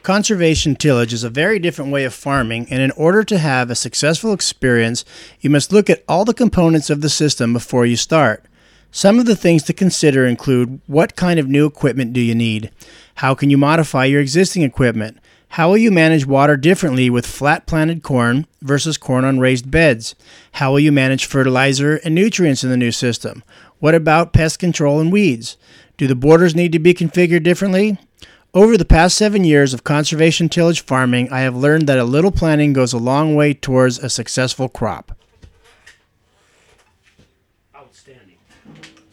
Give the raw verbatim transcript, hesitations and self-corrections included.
Conservation tillage is a very different way of farming, and in order to have a successful experience, you must look at all the components of the system before you start. Some of the things to consider include: what kind of new equipment do you need? How can you modify your existing equipment? How will you manage water differently with flat planted corn versus corn on raised beds? How will you manage fertilizer and nutrients in the new system? What about pest control and weeds? Do the borders need to be configured differently? Over the past seven years of conservation tillage farming, I have learned that a little planning goes a long way towards a successful crop.